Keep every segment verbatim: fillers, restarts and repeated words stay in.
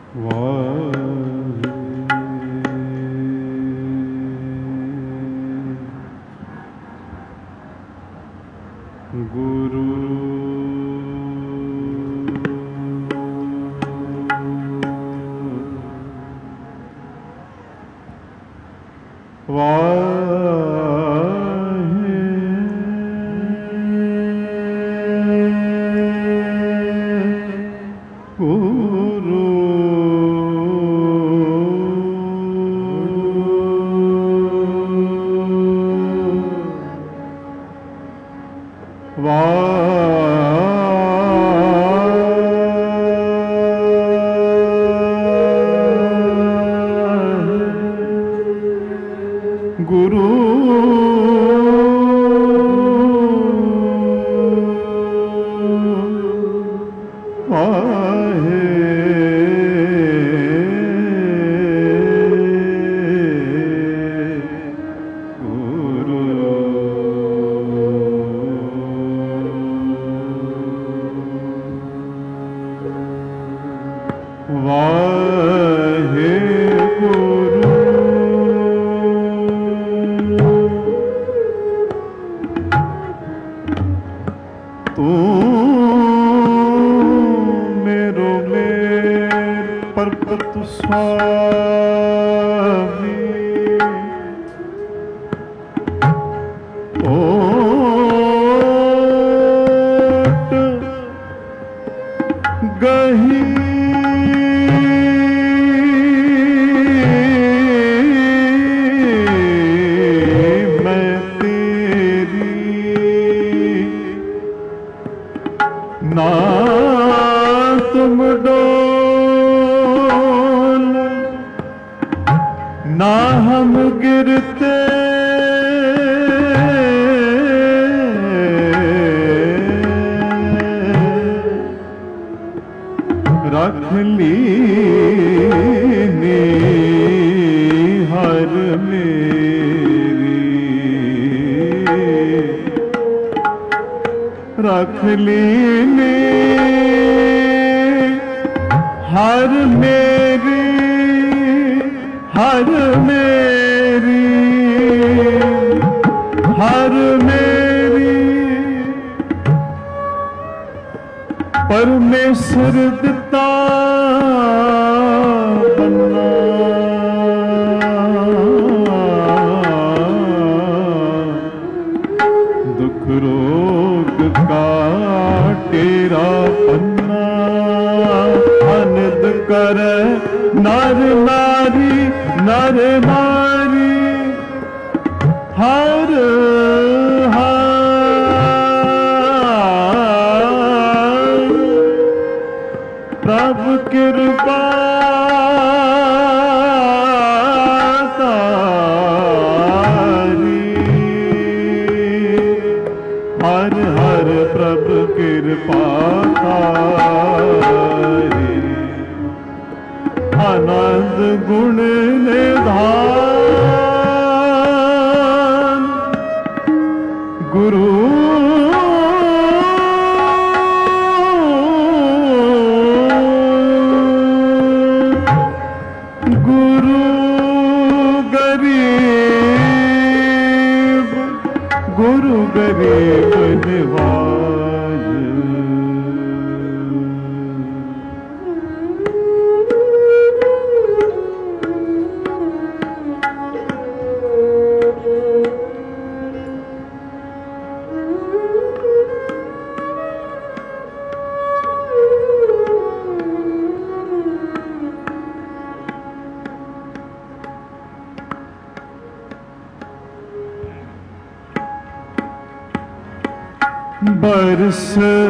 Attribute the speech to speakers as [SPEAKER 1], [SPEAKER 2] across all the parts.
[SPEAKER 1] बरस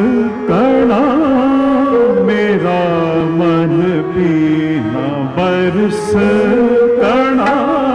[SPEAKER 1] कणा मेरा मन पीना, बरस कणा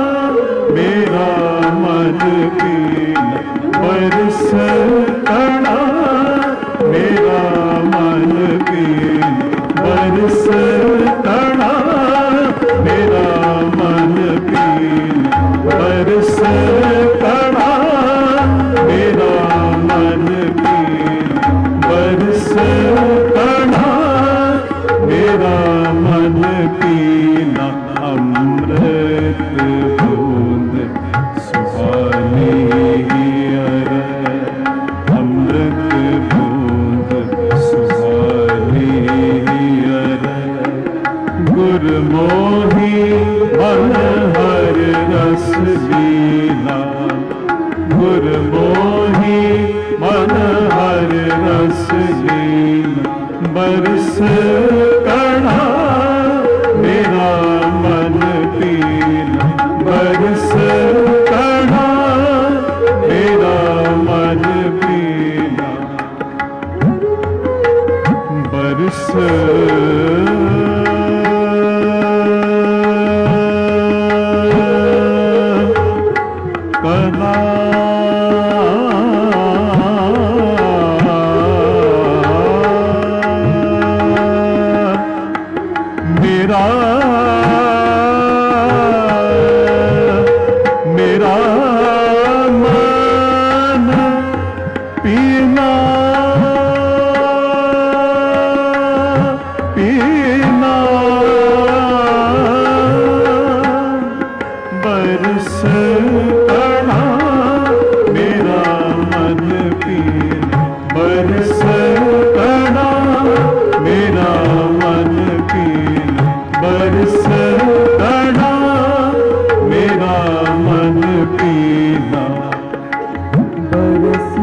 [SPEAKER 1] मेरा मन पीना, बरस कणा मेरा मन पीना, बरस कणा मेरा मन पीना, बरस कणा मेरा मन पीना, बरस कणा मेरा मन पीना अमृत बूंद सुहानी अरे अमृत बूंद सुहानी अरे गुरमोही मन हर रस बीना गुरमोही मन हर रस बीना बरस कणा मेरा मन पीना बरस कणा मेरा मन पीना बरस कणा मेरा मेरा मन पीना पीना बरस कणा मेरा मन पीना बरस कणा मेरा मन पीना बरस कणा मेरा मन पीना
[SPEAKER 2] बरस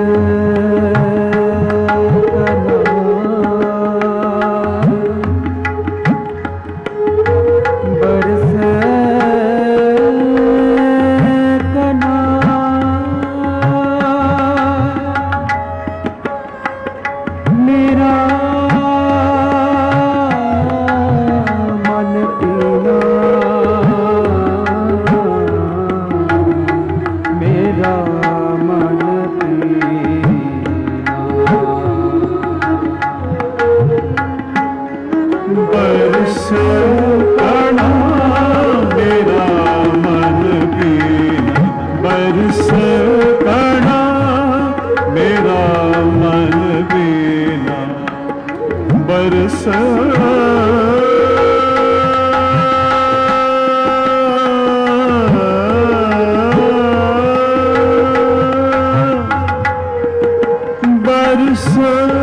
[SPEAKER 2] कणा मेरा मन पीना मेरा मन पीना
[SPEAKER 1] बरस कणा मेरा मन पीना बरस कणा मेरा मन पीना बरस बरस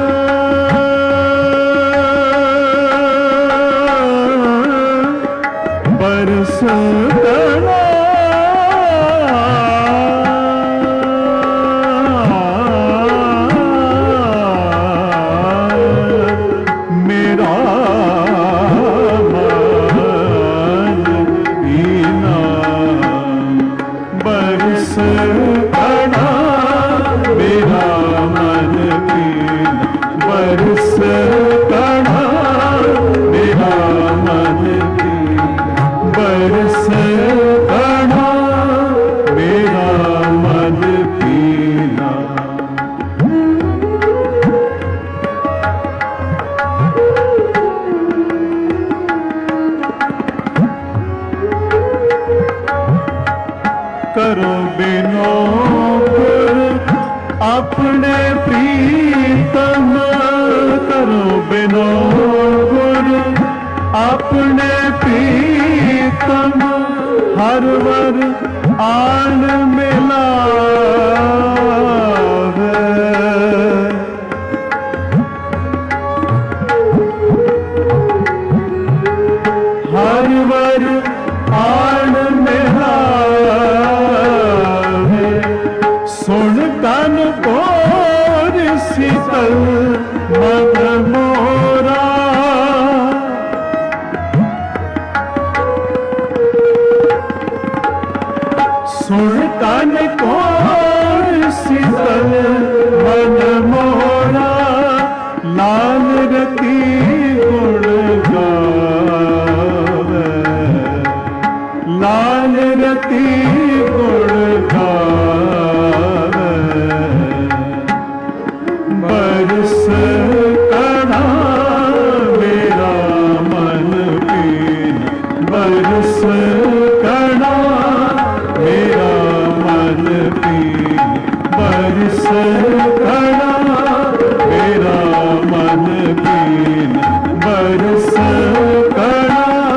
[SPEAKER 1] बरस कणा मेरा मन पीना बरस कणा मेरा मन पीना बरस कणा मेरा मन पीना बरस कणा मेरा मन पीना करो बिनो गुर अपने प्रीतम करो बिनो गुर अपने प्रीतम हर वर आन मिलावे हर वर आन मिलावे सुन कन कोर शीतल मद मोरा सुन कन कोर शीतल मद मोरा लाल रती गुण गावे लाल रती गुण गावे बरस कणा मेरा मन पीना बरस कणा मेरा मन पीना बरस कणा मेरा मन पीना बरस कणा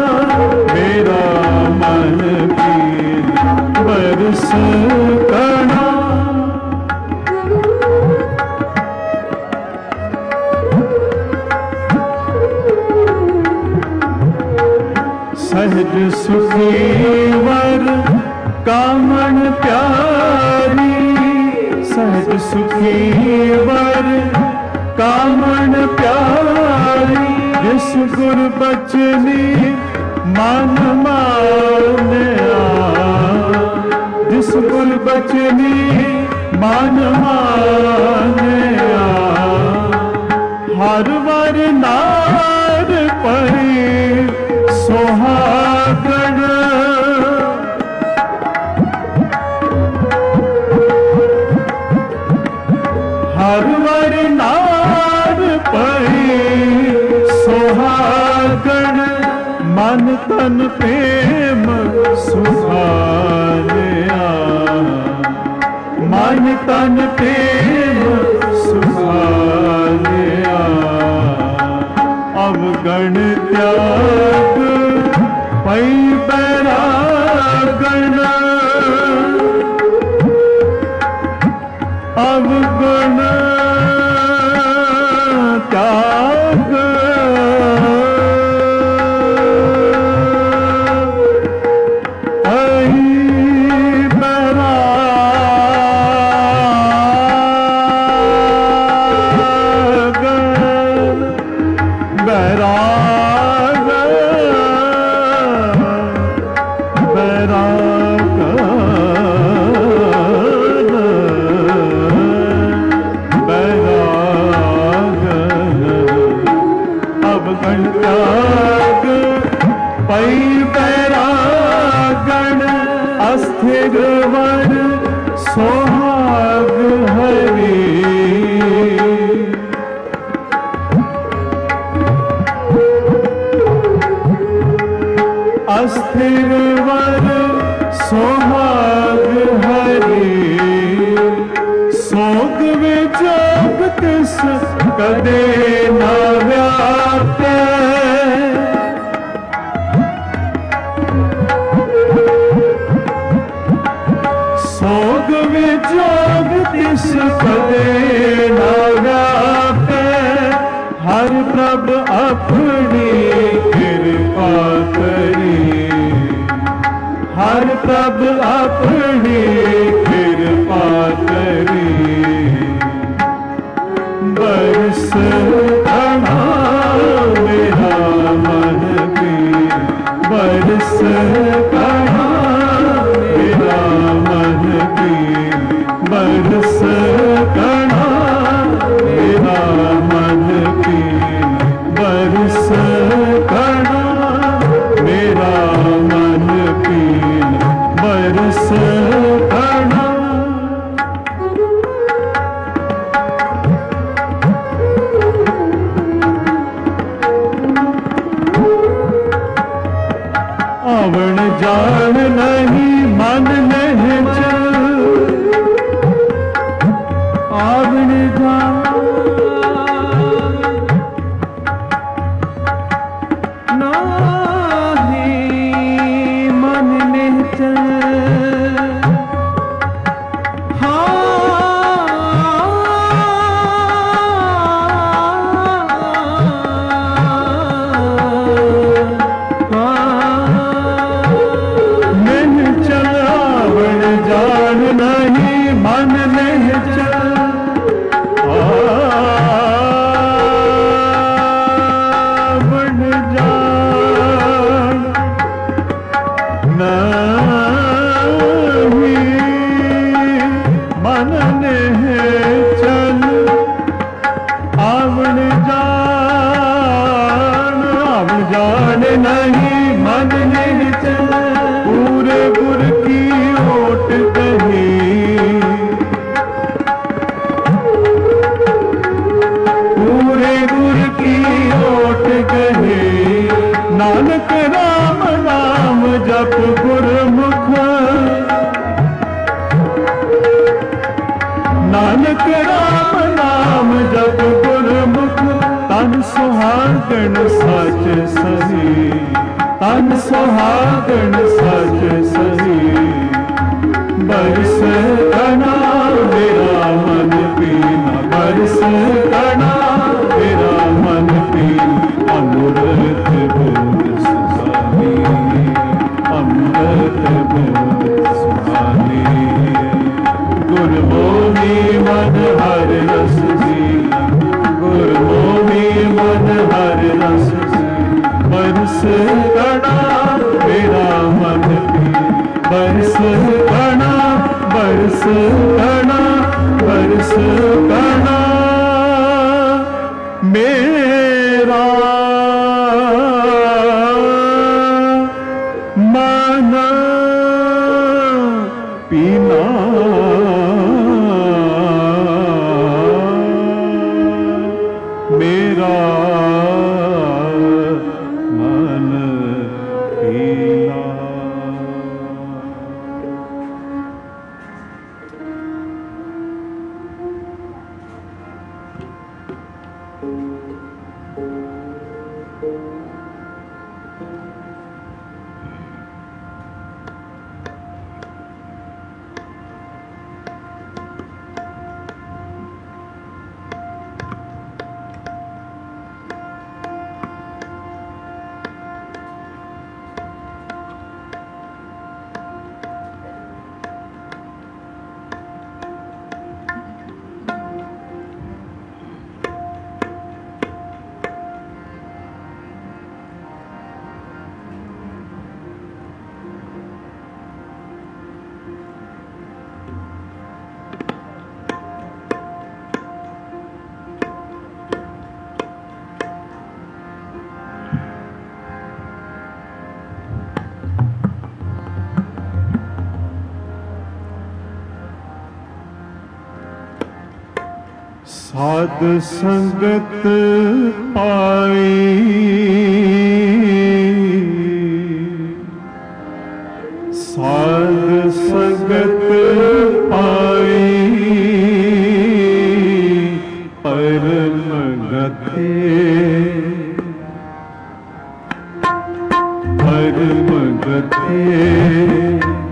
[SPEAKER 1] सहज सुखी वर कामन प्यारी, सहज सुखी वर कामन प्यारी, जिस गुर बचनी मन मानया, जिस गुर बचनी मन मानया, हर वर नार परी सुहागण, हर वर नार परी सुहागण, मन तन प्रेम सुखालिया, मन तन प्रेम सुखालिया, अवगण त्याग पै बैरागण, अवगण त्याग पै बैरागण, बैराग बैराग बैराग, अवगण त्याग पै बैरागण, अस्थिर वर सोहाग हरि, अस्थिर वर सोहाग हरि, सोग विजोग तिस कदे न व्यापे, सोग विजोग तिस कदे न व्यापे, हर प्रभ अपनी कृपा करी, हर प्रभ अपनी कृपा करी, बरस कणा मेरा मन की, बरस कणा मेरा मन की, बरस कणा मेरा मन की, बरस कणा मेरा मन की, बरस कणा। आवण जान नहीं मन नहीं चल, आवण जान नहीं मन नहीं चल, जान नहीं मन नहीं चल, आवण जान नहीं मन नहीं चल, आवण जान, आवण जान नहीं मन नहीं चल, पूरे गुर की ओट कही, पूरे गुर की ओट कही, नानक राम नाम जप गुरमुख, नानक राम नाम जप गुरमुख, तन सुहागण सच सही, तन सुहागण सच सही, बरस कणा मेरा मन पीना, बरस कणा मेरा मन पीना, अमृत बोध सुखावी। बरस कणा मेरा मन भी बरस कणा बरस कणा बरस कणा मेरा मन पीना मेरा मन पीना। साध संगत पाई साध संगत पाई परम गते परम गते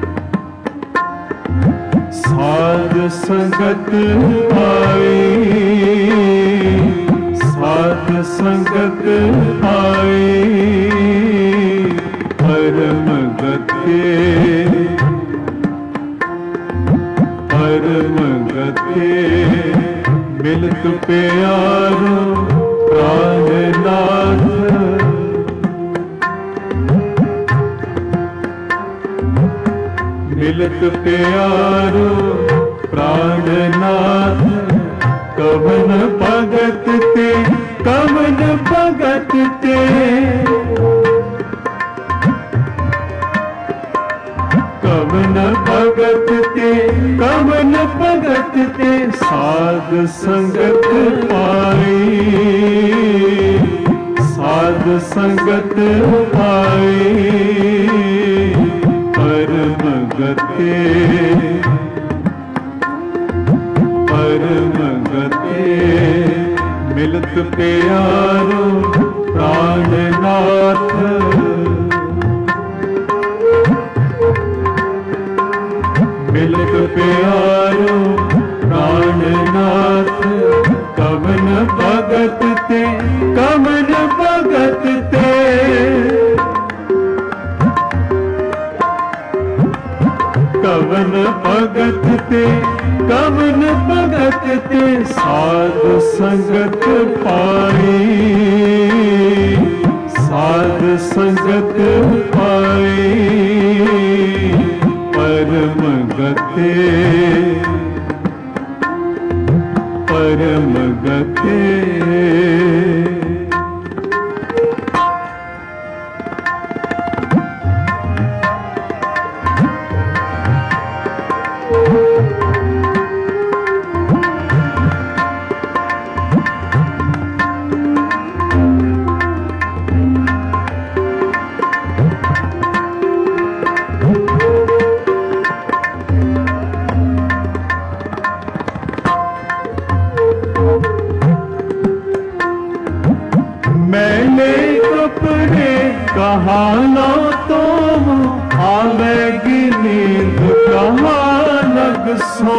[SPEAKER 1] साध संगत पाई साध संगत पाई परम गते परम गते मिलत प्यारो प्राणनाथ मिलत प्यारो प्राणनाथ कवन भगत ते कवन भगत ते कवन भगत ते कवन भगत ते साध संगत पाई साध संगत पाई परम गते परम गते मिलत प्यारो प्राणनाथ मिलत प्यारो प्राणनाथ कवन भगत ते कवन भगत ते कवन भगत ते कवन भगत ते साध संगत पाई साध संगत पाई परम गते परम गते मैंने कपड़े कहाँ लो तुम आवेगी नींद कहाँ लग सो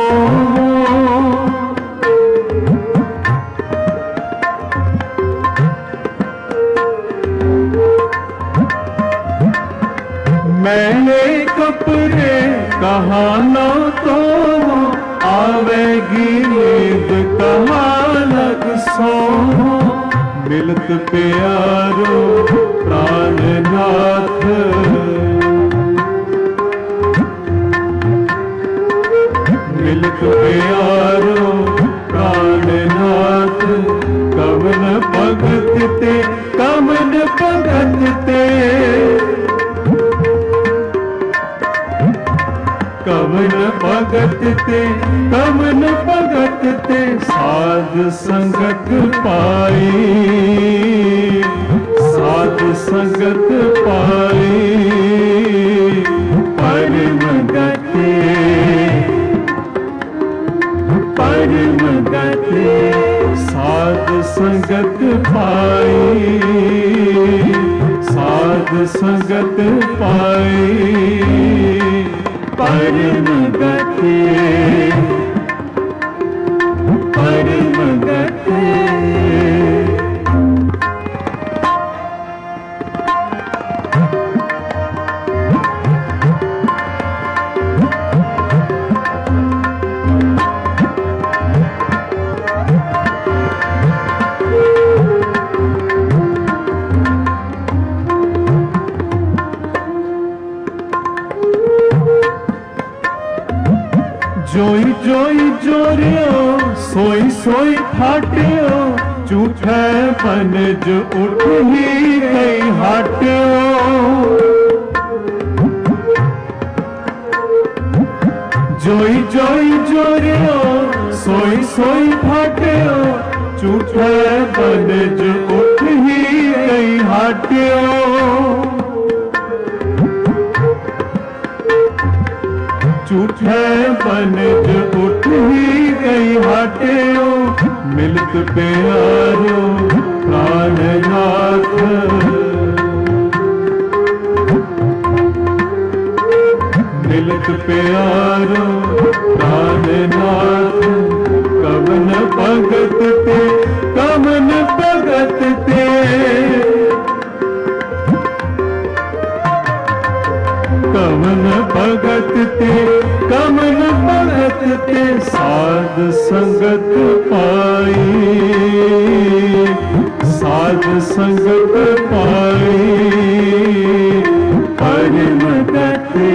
[SPEAKER 1] मैंने कपड़े कहाँ लो तुम आवेगी नींद कहाँ लग सो मिलत प्यारो प्राणनाथ मिलत प्यारो प्राणनाथ कवन भगत ते कवन भगत ते कवन भगत ते कवन भगत ते साध संगत पाई साध संगत पाई परम गते परम गते साध संगत पाई साध संगत पाई परम गते परम गते जोई जोई जोरियो सोई सोई फाटियो झूठे बनज उठ ही गई हाटियो जोई जोई जोरियो सोई सोई फाटियो झूठे बनज उठ ही गई हाटियो झूठे बनज उठ ही गई हाटियो मिलत प्यारो प्राणनाथ मिलत प्यारो प्राणनाथ कवन भगत ते कवन भगत ते कवन भगत ते कवन भगत ते साध संगत पाई साध संगत पाई परम गते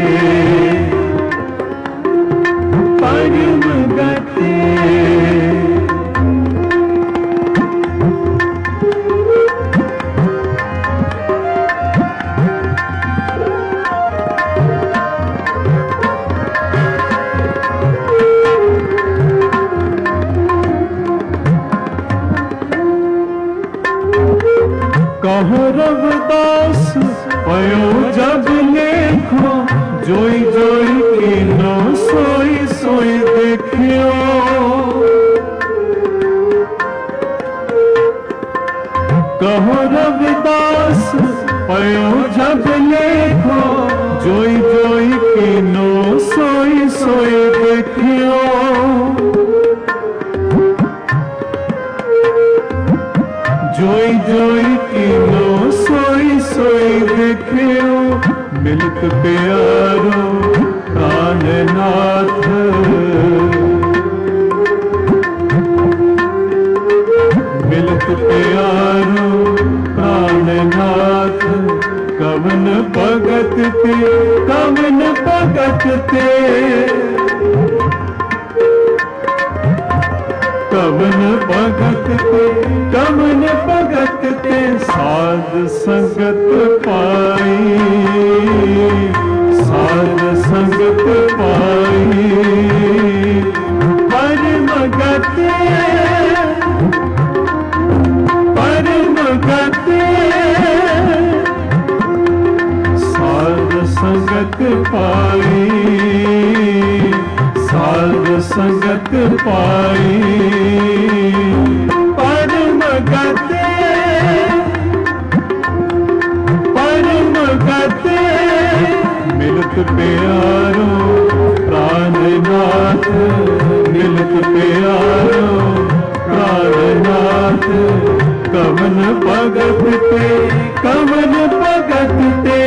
[SPEAKER 1] परम गते कहो रविदास पयो जब लेखो जोई जोई कीनो सोई सोई देखियो कहो रविदास पयो जब लेखो जोई जोई कीनो सोई सोई देखियो जोई जोई कीनो सोई सोई देखियो मिलत प्यारो प्राणनाथ मिलत प्यारो प्राणनाथ कवन भगत ते कवन भगत ते कवन भगत ते कवन भगत ते साध संगत पाई साध संगत पाई परम गते परम गते साध संगत पाई साध संगत पाई परम गते परम गते मिलत प्यारो प्राणनाथ मिलत प्यारो प्राणनाथ कवन भगत ते कवन भगत ते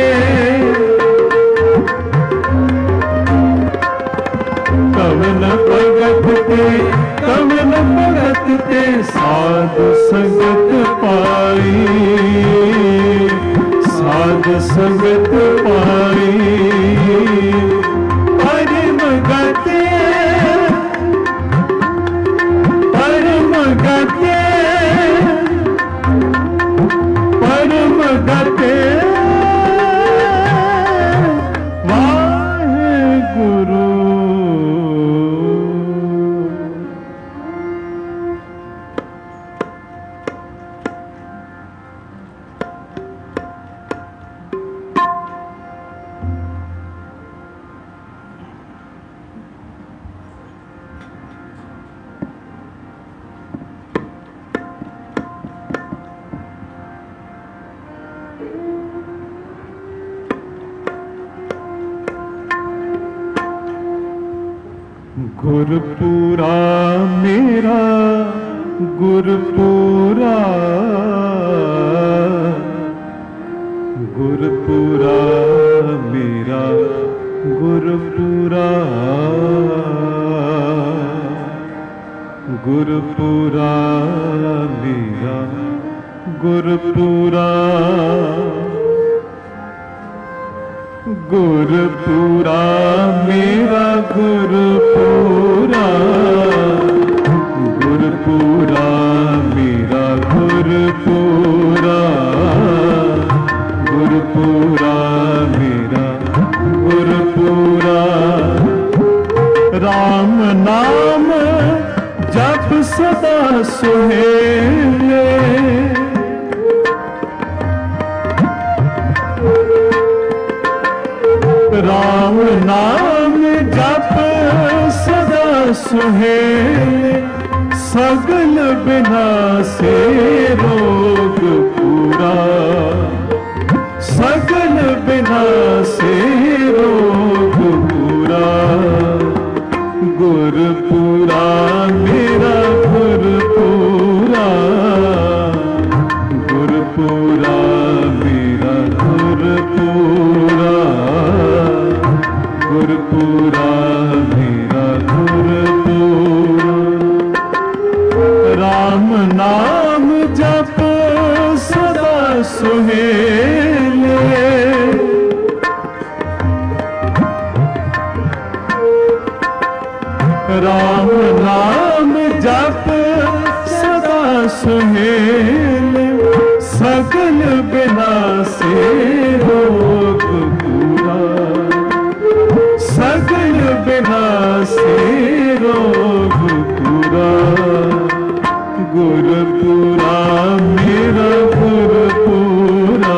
[SPEAKER 1] कवन भगत ते कवन भगत ते साध संगत पाई संगत पाई परम गति परम गति परम गति वाहेगुरु। गुरपुरा मेरा गुरपुरा गुरपुरा मेरा गुरपुरा गुरपुरा मेरा गुरपुरा गुरपुरा मेरा गुरपुरा गुरपुरा मेरा गुरपुरा गुरपुरा मेरा गुरपुरा। राम नाम जप सदा सुहेले राम नाम जप सदा सुहेले सगल बिना से रोग पूरा सगल बिना से रोग पूरा। गुरपुरा मेरा गुरपुरा गुरपुरा मेरा गुरपुरा गुरपुरा मेरा गुरपुरा। राम नाम जप सदा सुहेले राम नाम जप सदा सुहेले सगल बिना से रोग पूरा सगल बिना से रोग पूरा। गुरपुरा मेरा गुरपुरा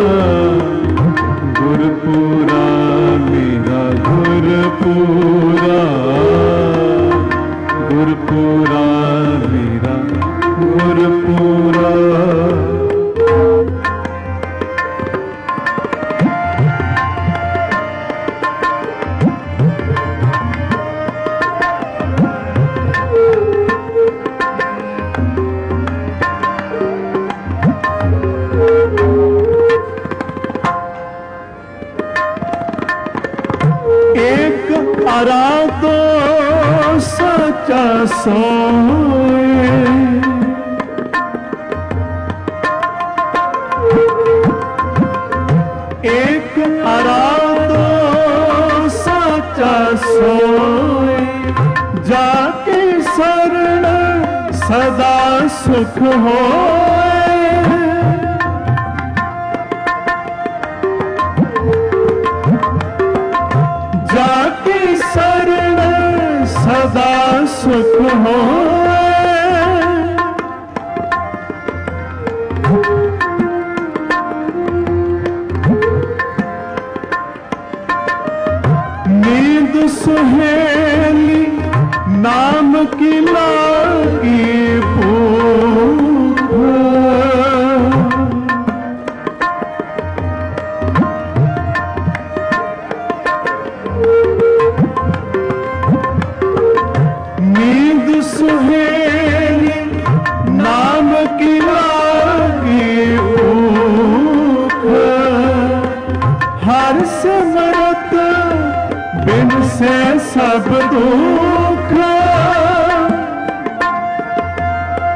[SPEAKER 1] गुरपुरा मेरा गुरपुरा गुरपुरा मेरा गुरपुरा। अरा तो सच्चा सोए एक अरा तो सच्चा सोए जाके शरण सदा सुख होए जाके शरण सदा सुख होए। नींद सुहेली नाम की लागी भूख नींद सुहेली नाम की लागी भूख हर सिमरत बिन से सब दुख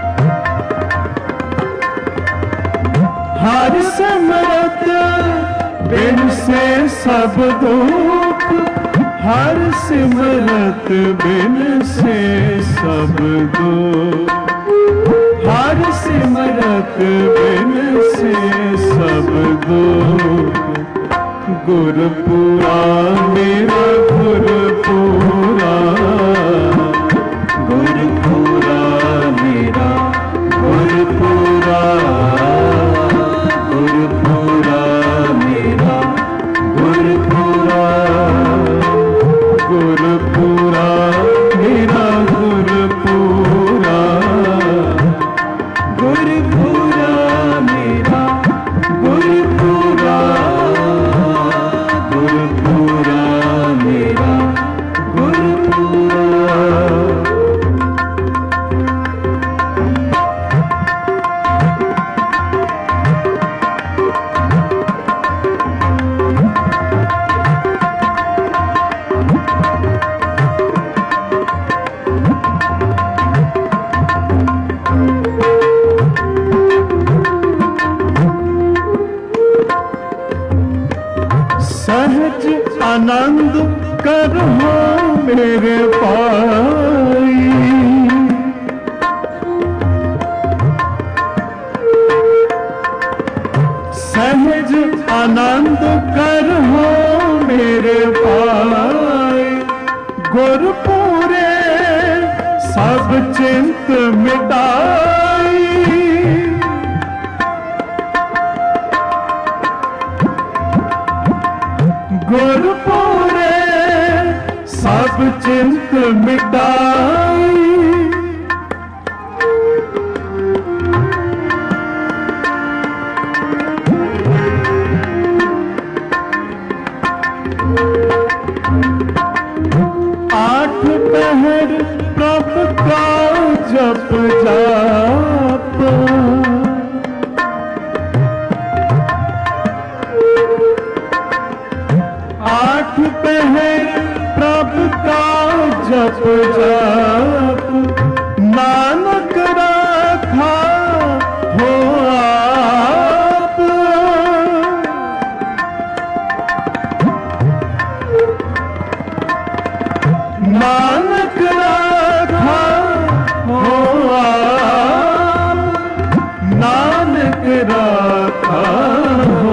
[SPEAKER 1] हर सिमरत सब दुख हर सिमरत बिन से सब दुख हर सिमरत बिन से सब दुख गुरपुरा मेरा गुरपुरा गुरपुरा मेरा गुरपुरा गुरपुरा मेरा गुरपुरा गुरपुरा मेरा गुरपुरा गुरपुरा मेरा गुरपुरा गुरपुरा मेरा गुरपुरा। सहज आनंद करो मेरे पाई सहज आनंद करो मेरे पाई गुरपुरे सब चिंत मिटाई गुरपुरे सब चिंत मिटाई आठ पहर प्रभु का जप जाप आठ पहर प्रभु का जप जाप नानक राखा हो आप नानक राखा हो आप नानक राखा हो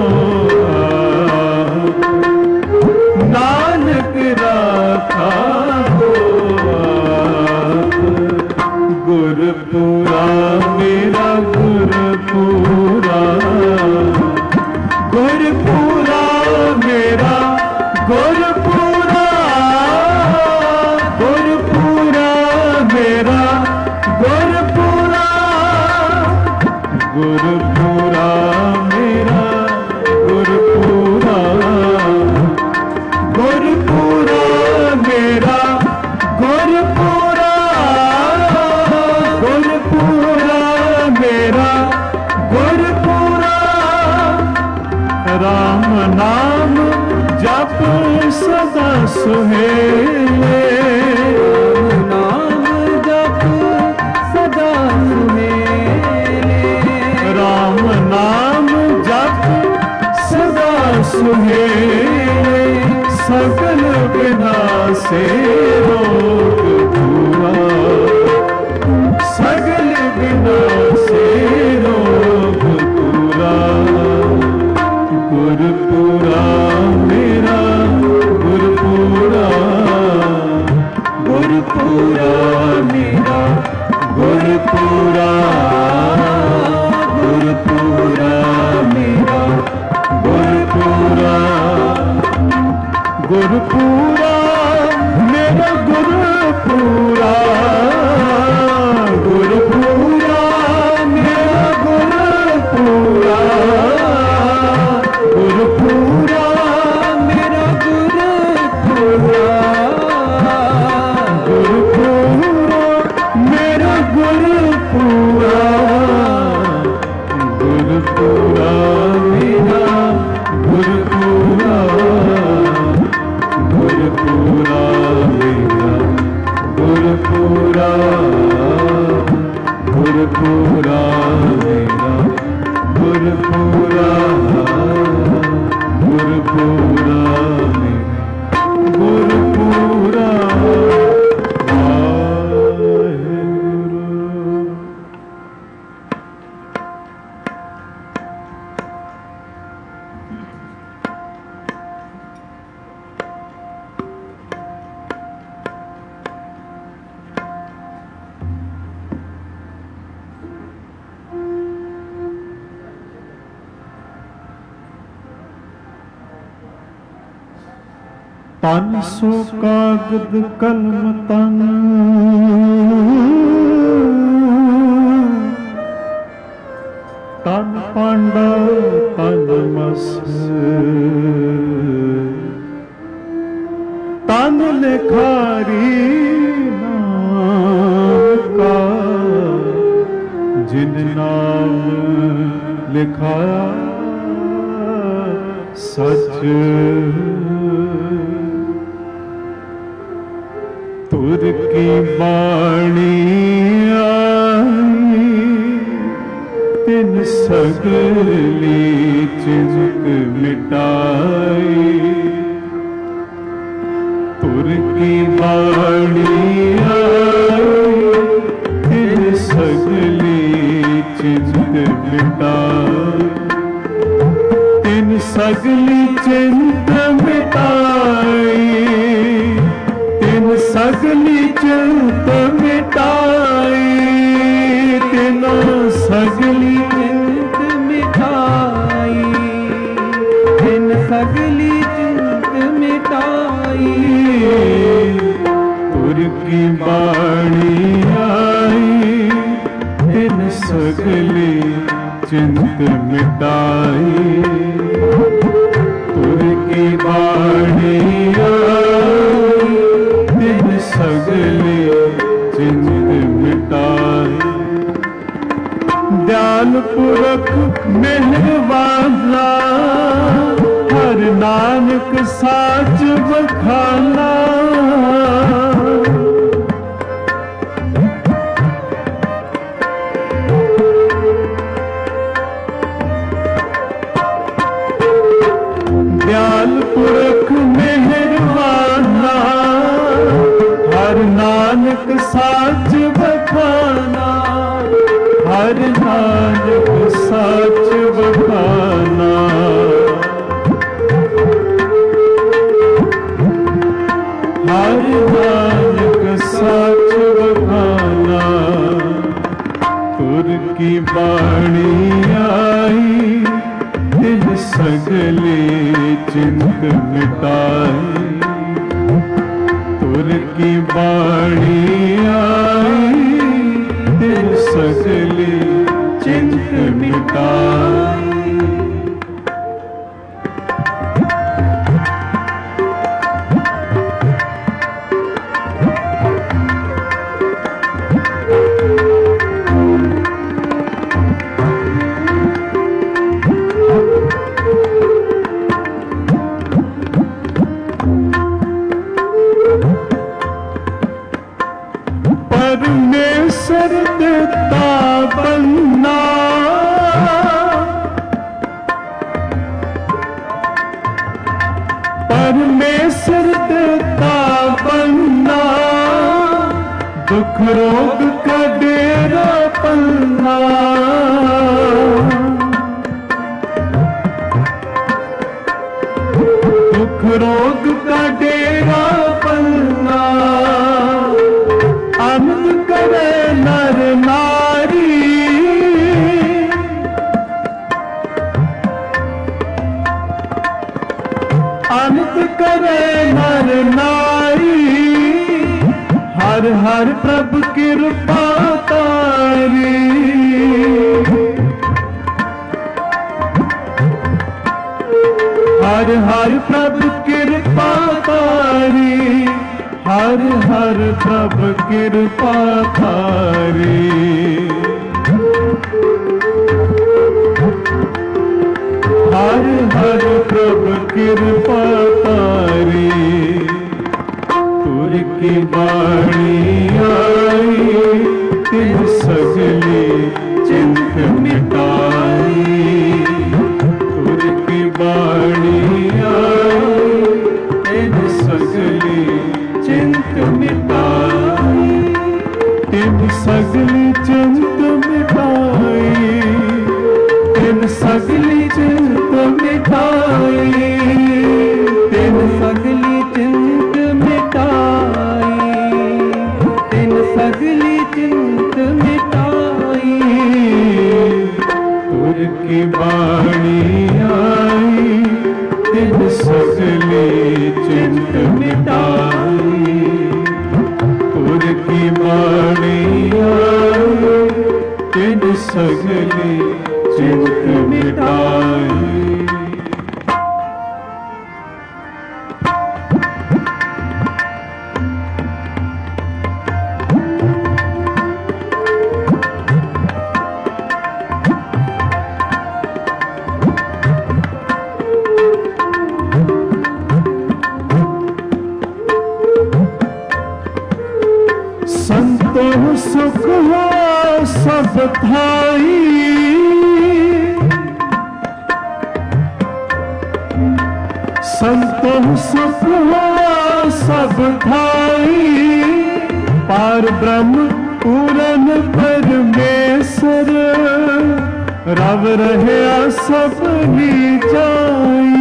[SPEAKER 1] नानक राखा हो गुरपुरा मेरा गुरपुरा गुरपुरा मेरा गुरपुरा गुरपुरा मेरा गुरपुरा गुरपुरा मेरा गुरपुरा गुरपुरा मेरा गुरपुरा गुरपुरा मेरा गुरपुरा राम नाम जप सदा सुहेले
[SPEAKER 2] नाम जप सदा सुहेले
[SPEAKER 1] राम नाम जप सदा सुहेले सकल विनाशे रोग पूरा सकल विनाशे रोग पूरा गुरपुरा मेरा गुरपुरा गुरपुरा मेरा गुरपुरा गुरपुरा मेरा गुरपुरा गुरपुरा मेरा गुरपुरा गुरपुरा मेरा गुरपुरा गुरपुरा
[SPEAKER 2] मेरा गुरपुरा
[SPEAKER 1] गुरपुरा मेरा गुरपुरा गुरपुरा मेरा गुरपुरा गुरपुरा मेरा गुरपुरा गुरपुरा मेरा गुरपुरा गुरपुरा तन सो कागद कलम तन, तन पांडा तन मस, तन लिखारी नाम का, जिन नाम लिखाया सच। तुर की बाणी आई तिन सगली चिंक मिटाई। तुर की बाणी आई तिन सगली चिंक मिटाई। तिन सगली चिंत मिटाई, तिन सगली चिंत मिटाई। तिन सगली
[SPEAKER 2] चिंत मिटाई, तिन सगली चिंत मिटाई।
[SPEAKER 1] तुर की बाणी आई तिन सगली चिंत मिटाई। तुर की बाणी आई तिन सगली चिंत मिटाई। दयाल पुरख मेहरबाना, हर नानक साच बखाना। दयाल पुरख मेहरबाना, हर नानक साच बखाना। हर नानक साच बखाना। हर नानक साच बखाना। तुर की बाणी आई तिन सगले चिंत मिटाई। तुर की बाणी आई तिन सगले चिंत मिटाई। परमेश्वर देता बनना, परमेश्वर देता बनना। दुख रोग का डेरा पलना। दुख रोग का डेरा पलना। आनंद करे नर नारी, आनंद करे नर नारी। हर हर प्रभु कृपा तारी। हर हर प्रभु कृपा तारी। हर हर प्रभु कृपा थारी। हर हर प्रभु कृपा तारी। तुर की बाणी आई तिन सगली चिंत मिटाई। तुर की बाणी आई तिन सगली चिंत मिटाई। तिन सगली चिंत मिटाई। तिन सगली चिंत मिटाई।
[SPEAKER 2] तिन सगली चिंत मिटाई। तिन सगली चिंत मिटाई।
[SPEAKER 1] तुर की बाणी आई तिन सगली सगली चिंत मिटाई, गुर की बाणी आई, तिन सगली चिंत मिटाई। संतों सुख हो सब थाई, संतों सुख हो सब थाई, पार ब्रह्म पूरन परमेश्वर, रव रहे सब ही जाई।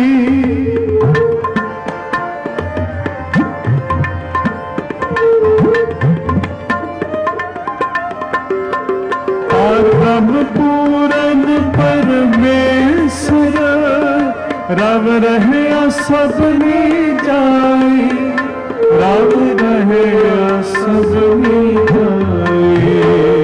[SPEAKER 1] ब्रह्म पूरन परमेश्वर, रव रहे सब में जाए, रव रहे सब में जाए,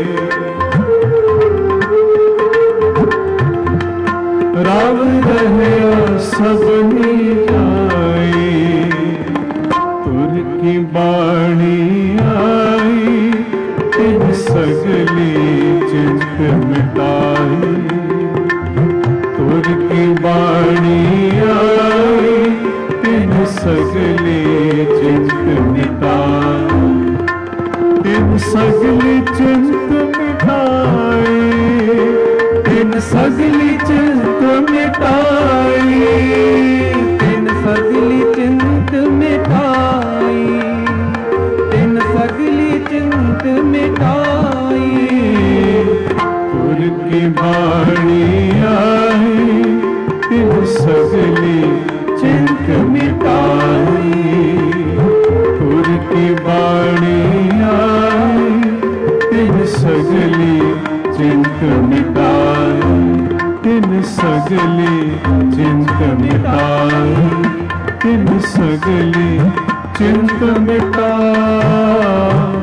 [SPEAKER 1] रव रहे सब में जाए। तुर की बाणी आई, तिन सगली चिंत मिटाई, तुर की बाणी आई, तिन सगली चिंत मिटाई, तिन सगली चिंत मिटाई, तिन सगली चिंत मिटाई,
[SPEAKER 2] तिन सगली चिंत मिटाई, तिन सगली चिंत मिटाई।
[SPEAKER 1] गुर की बाणी आई, तिन सगली चिंत मिटाई, गुर की बाणी आई, तिन सगली चिंत मिटाई, तिन सगली चिंत मिटाई, तिन सगली चिंत मिटाई।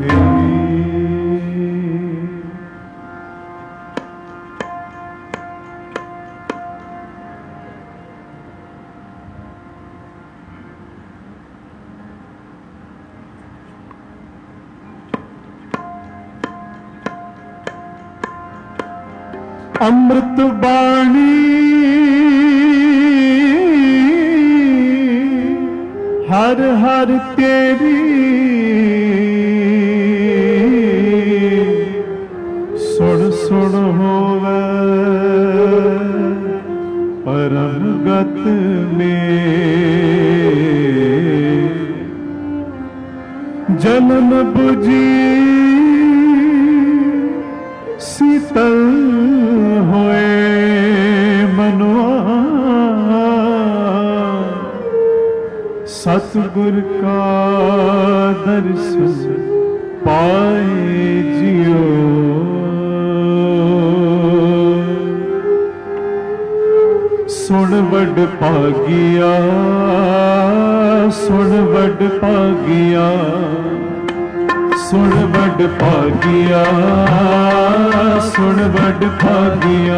[SPEAKER 1] अमृत बाणी हर हर तेरी, सुन सुन होवे परम गत में, जन्म बुझी शीतल होए मनवा, सतगुर का दर्शन पाए जियो। सुन वड पागिया, सुन वड पागिया, सुन वड पागिया, सुन वड पागिया।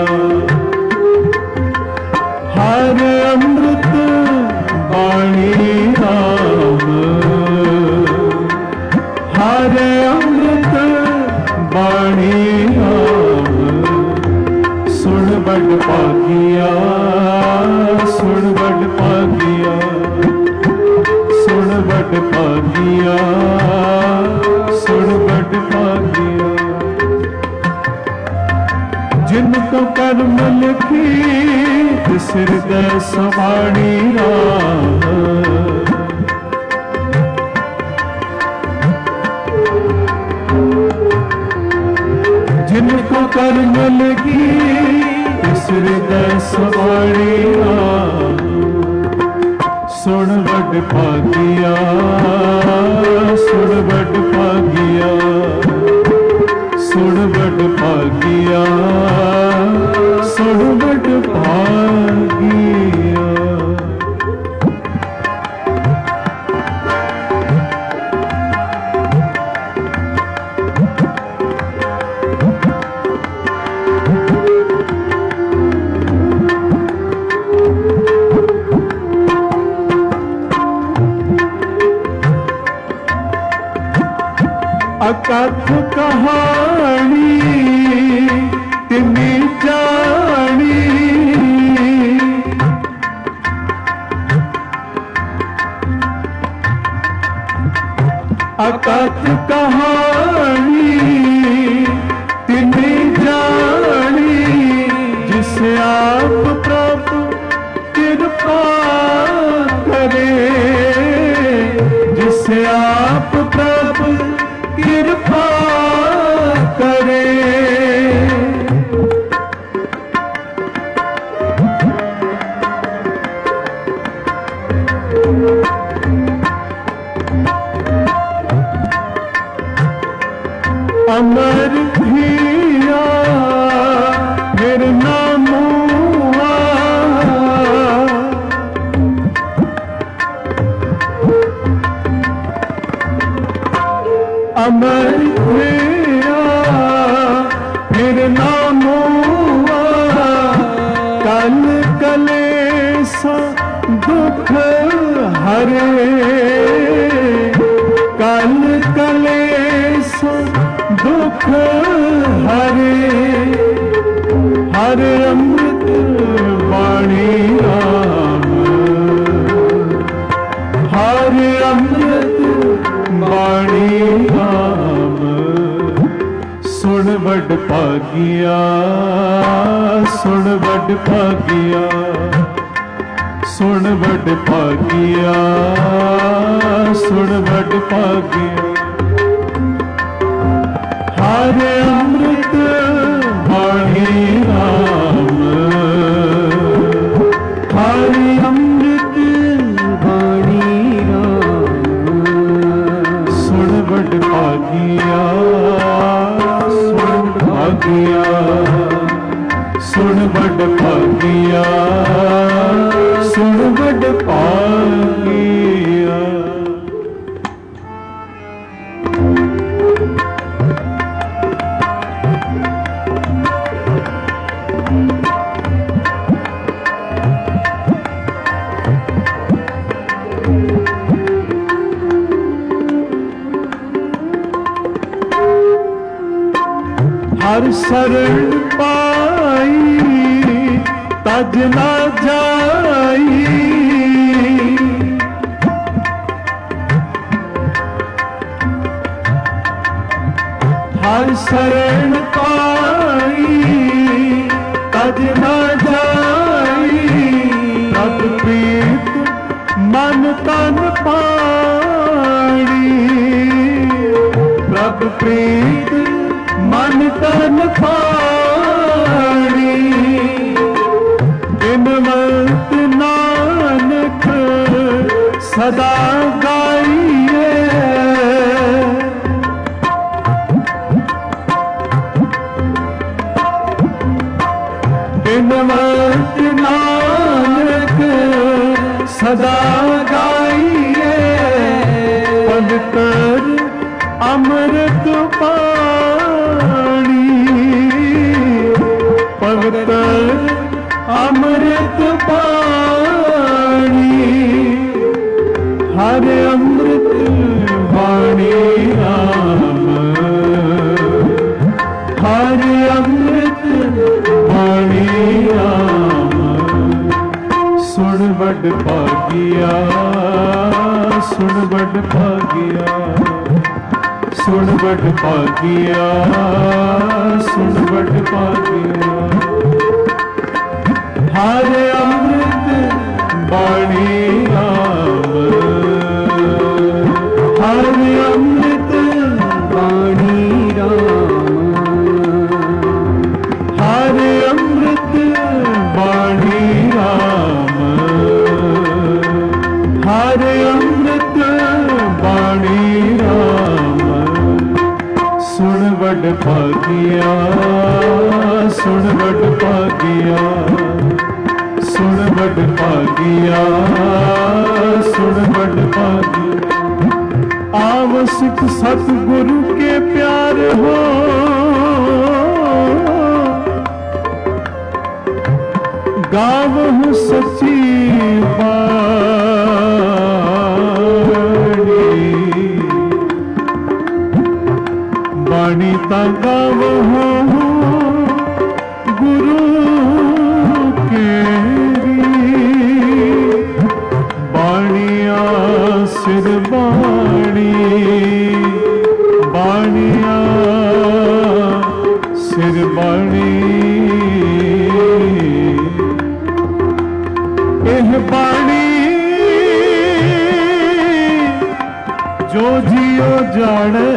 [SPEAKER 1] हर अमृत बाणी राम, हर अमृत बाणी राम। सुन वड पागिया, सुन वड पागिया, सुन वड पागिया, सुन वड पागिया। जिनको कर्म लिखी तिस हृदय समाणी राम, जिनको कर्म लिखी तिस हृदय समाणी राम। सुन वड पागिया, सुन वड पागिया, सुन वड पागिया, सुन वड पागिया। अकथ कहानी तिनी जानी, अकथ कहानी तिनी जानी, जिसे आप प्रभु कृपा करे, जिसे आप प्रभु कृपा करे। अमर धिया मेरे नामुआ, अमर धिया मेरे नामुआ, कल कलेसा दुख हरे, कल कलेसा दुख हरे, हर अमृत वाणी राम, हर अमृत वाणी राम। सुन बड़ भागिया, सुन बड़ भागिया, सुन बड़ भागिया, सुन बड़ भागिया। हर अमृत वाणी राम, हर अमृत वाणी राम। सुन बड़ भागिया, सुन भागिया, सुन बड़ भागिया, सुन बड़ भागिया। हर शरण पाई तज ना जाई, हर शरण पाई तज ना जाई, तब प्रीत मन तन पाणी, प्रभ प्रीत मन तन पाणी। बिनवंत नानक सदा गाइए, बिनवंत नानक सदा गाइए, पवित्र अमृत पानी, पवित्र अमृत पानी। हर अमृत वाणी राम, हर अमृत वाणी राम। सुन बड़ भागिया, सुन बड़ भागिया, सुन बड़ भागिया, सुन बड़ भागिया। हर अमृत वाणी राम, हर अमृत वाणी राम, हर अमृत वाणी राम, हर अमृत वाणी राम। सुन बड़ भागिया, सुन बड़ भागिया, सुन बड़ भागिया, सुन बड़ भागिया। आवश्यक सतगुरु के प्यार हो, गावहु सच्ची बाणी। बाणी तगावो गुरु केरी बाणिया सिर बाणी बाणिया सिर बाणी एह बाणी जो जियो जाने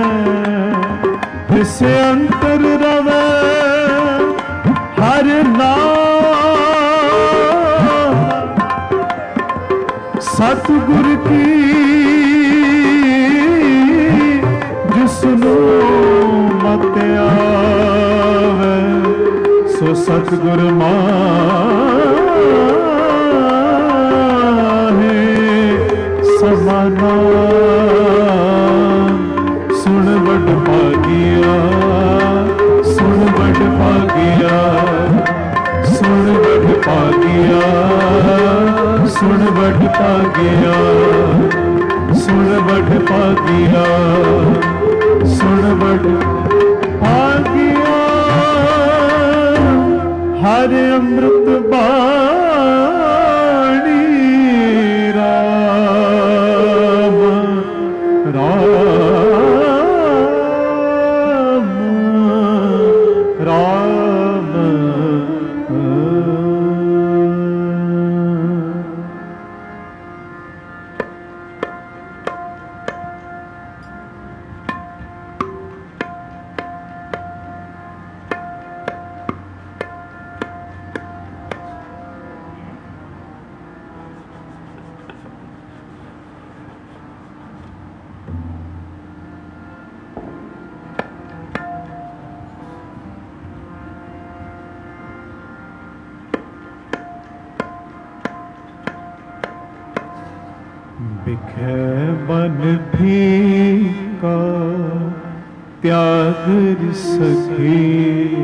[SPEAKER 1] तिसे अंतर रवे हर नाम सतगुर की जिसनो मत आवे सो सतगुर माहे समाना सुन बड़ भागिया सुन बड़ भागिया सुन बड़ भागिया सुन बड़ भागिया सुन बड़ भागिया सुन बड़ भागिया हर अमृत बाणी राम राम राम बिखे बन फीका त्याग सखी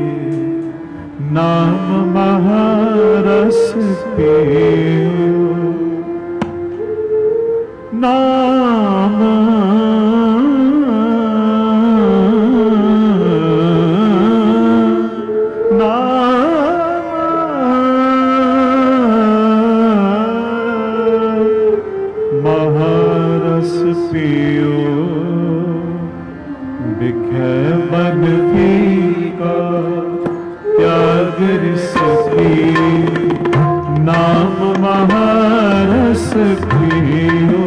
[SPEAKER 1] नाम महारस पियो नाम महारस पियो बिखे बन फीका त्याग सखी नाम महारस पियो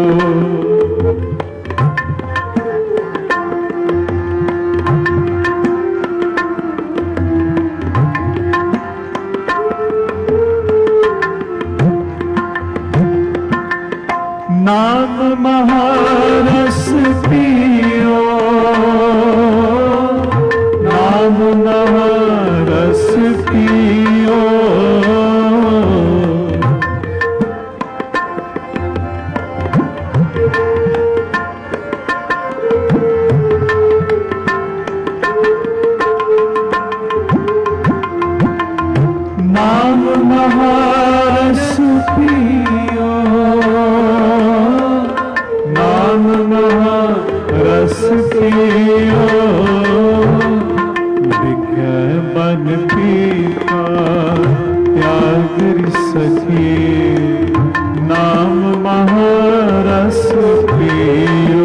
[SPEAKER 1] नाम महारस पियो नाम महारस पियो नाम महारस पियो नाम महारस पियो बिखे बन फीका त्याग सखी नाम महारस पियो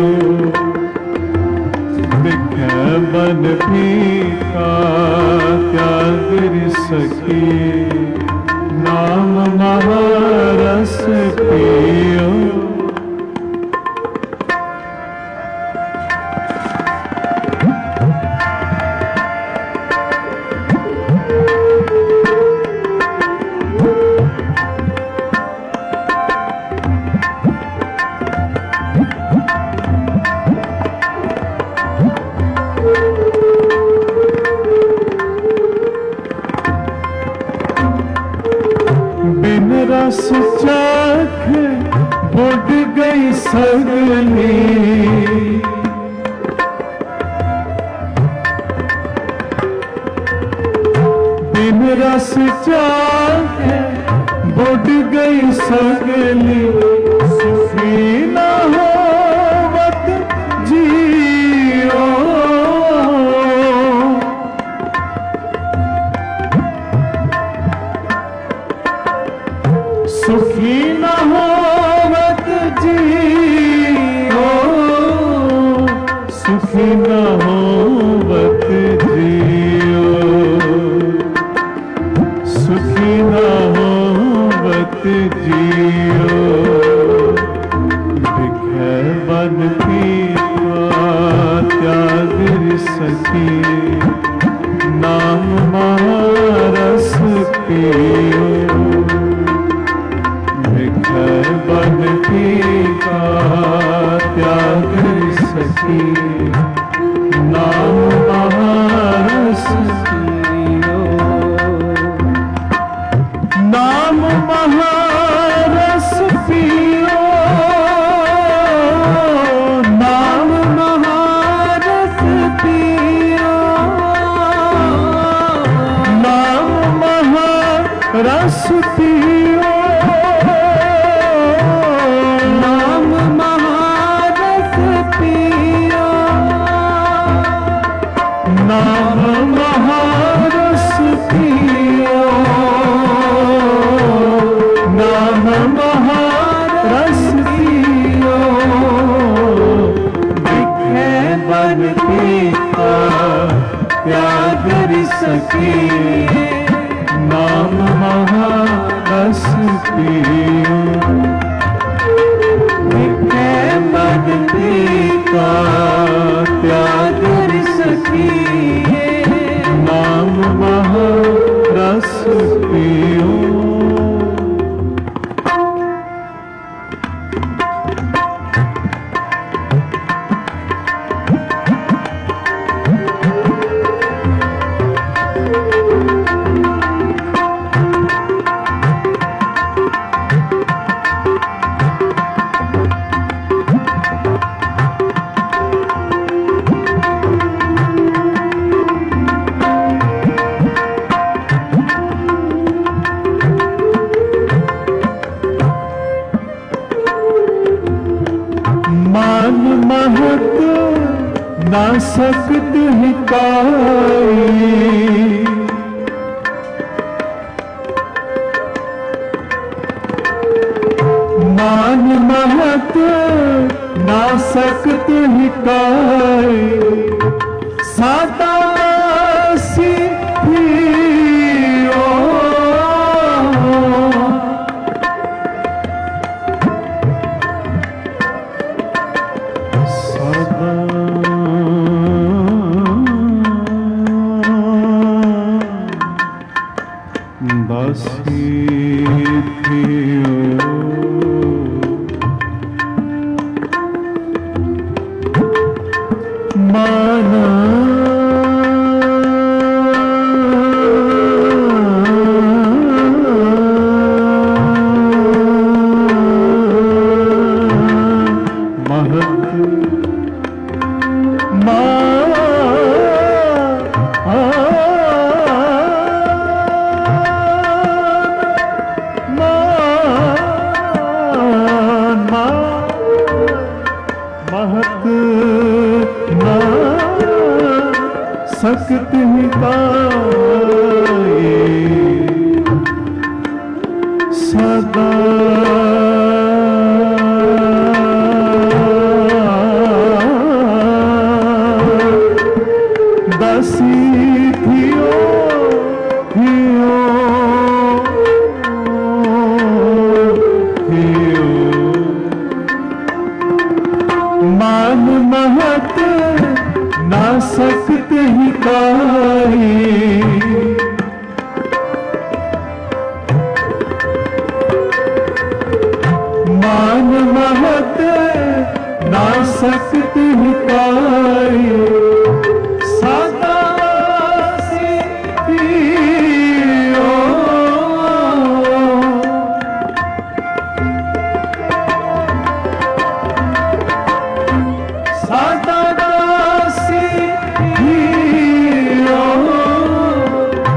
[SPEAKER 1] बिखे बन फीका त्याग सखी नाम महारस पियो बिन रस चाख बुढ़ गई सगली बिन रस चाख बुढ़ गई सगली सुखी न होवत जियो पियो भिखै बन का त्याग सखी नाम महारस पियो नाम महारस पियो नाम महारस पियो नाम महारस पियो नाम महारस पियो नाम महारस पियो नाम महारस पियो भिखै बन का त्याग सखी नाम महारस पियो भिखै बन का त्याग सखी नाम महारस पियो मान महत ना सकत हिकाई मान महत ना सकत हिकाई सादा सी पियो दासी थियो माना महत मा महत ना सकत हिकाई सदा दासी थियो थियो थियो मान महत ना सकत हिकाई मान महत ना सकत हिकाई सादा सी पियो सादा सी पियो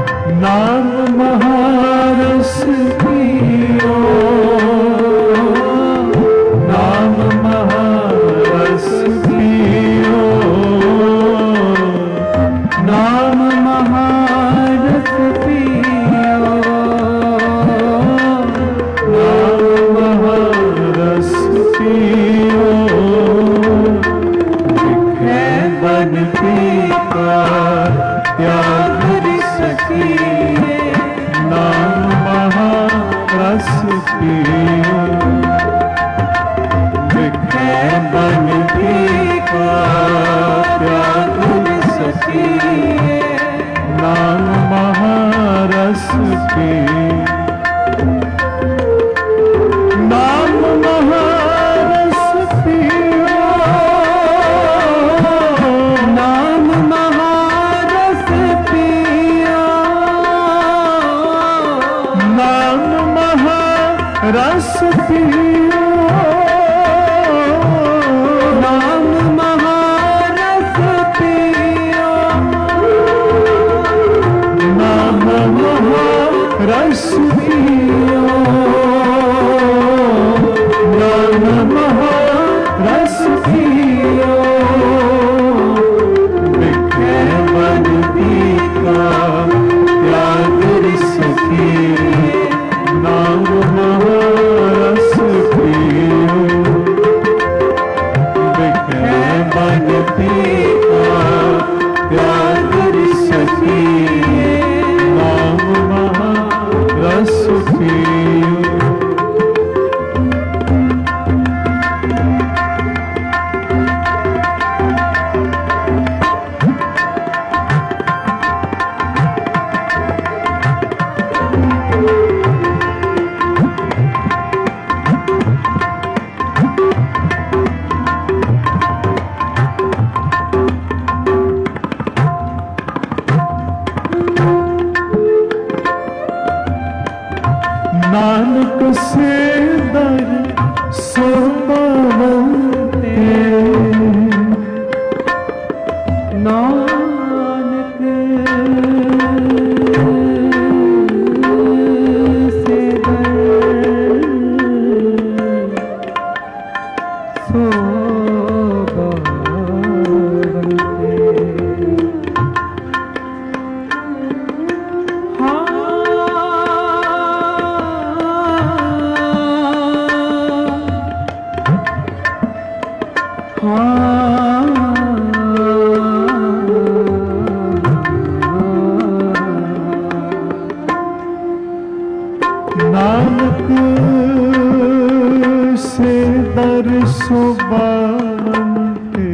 [SPEAKER 1] दर सोबावन के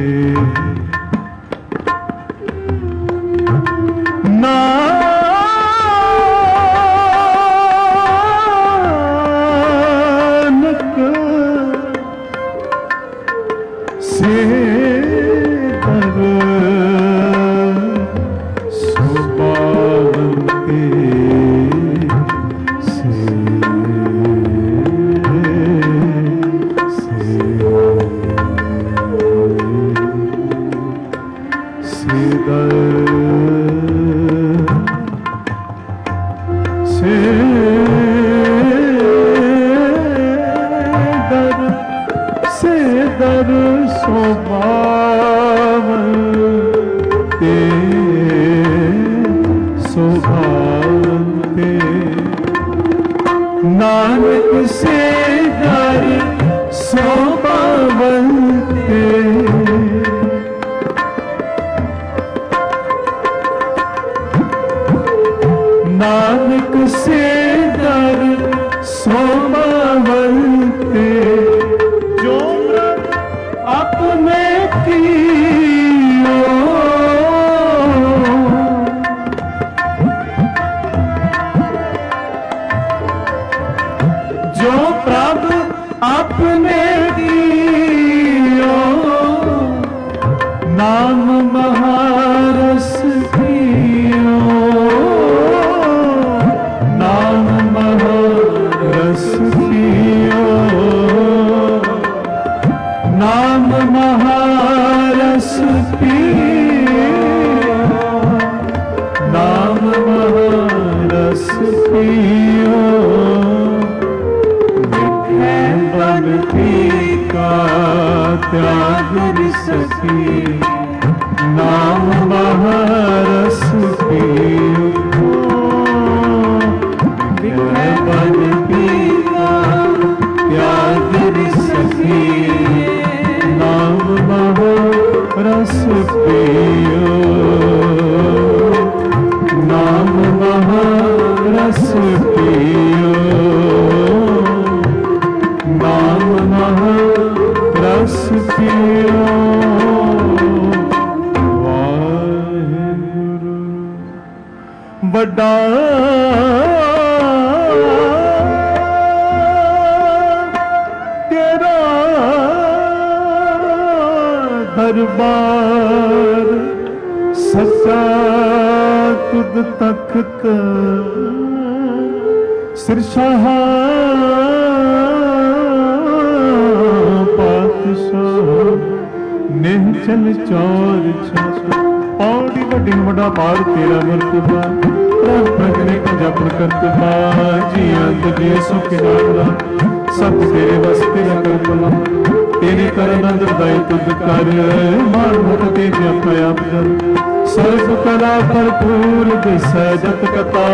[SPEAKER 1] नानक से दर सोबावन के नानक से दर सोबावन ते नानक से दर सोबावन ते जो अपने कियो जो प्रभ अपने दियो नाम महारस पियो नाम महारस पियो नाम महारस पियो नाम महारस पियो बन का त्याग सखी नाम महारस पियो बन का त्याग सखी नाम महारस पियो नाम महारस पियो नाम महारस पियो वाहिगुरु बड़ा तेरा दरबार सच्चा तुद तख्त सिरशाह निहचल चौर पौड़ी वड्डी वड्डा पार तेरा मरतबा रब प्रगने का जपन करतबा जिया तुझे सुख नाला सब तेरे बस तेरा करतबा तेरे कर नंद दाई तुद कर मान मुख ते जपया जन सर्व कला भरपूर दिसै जत कथा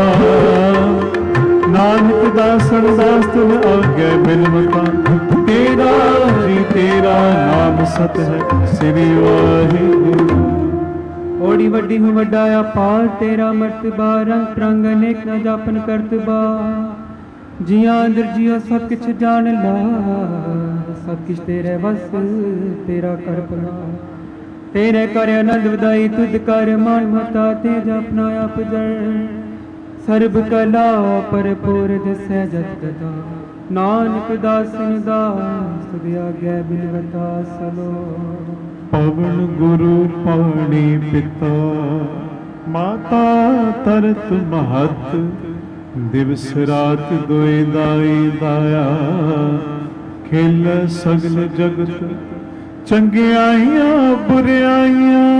[SPEAKER 1] नानक दासन दास तुम आज्ञा बिनमता तेरा जी तेरा नाम सत है श्री वाहिगुरु
[SPEAKER 2] ओड़ी वड्डी हूँ वड्डाया पार तेरा मर्तबा रंग रंग अनेक न जापन करतबा जिया अंदर जियो सब किछ जान ला सब किछ तेरे बस तेरा कर भला तेरे कर आनंद वदाई तुझ कर मान मता तेज अपना आप जर सर्ब कला परपुर दिसै जत गदा नानक दासन दास तुद आज्ञा बिनवता सलो
[SPEAKER 1] पवन गुरु पाणी पिता माता तरत महत दिवस रात दोए दाई दाया खेल सगल जगत चंगियाइयां बुरियाइयां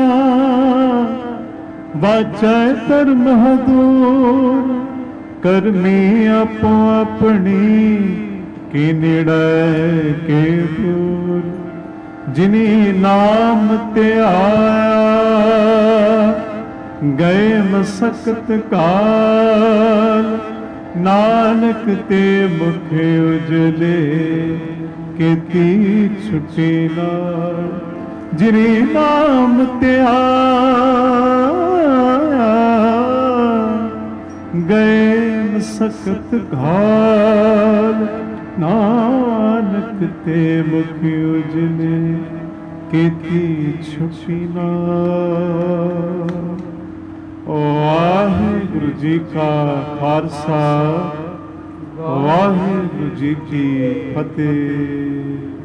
[SPEAKER 1] वाचा धर्म हदूर करनी आपो अपनी की निड़ै के दूर जिनी नाम ते आया गए मसकत काल नानक ते मुख उजले केती छुटी नाल जिनी नाम ते आया गए मसकत काल ਨਾਨਕ ਤੇ ਮੁਖ ਉਜਲੇ ਕੀਤੀ ਛੁਪੀ ਨਾ। ਵਾਹਿਗੁਰੂ ਜੀ ਕਾ ਖਾਲਸਾ, ਵਾਹਿਗੁਰੂ ਜੀ ਕੀ ਫਤਿਹ।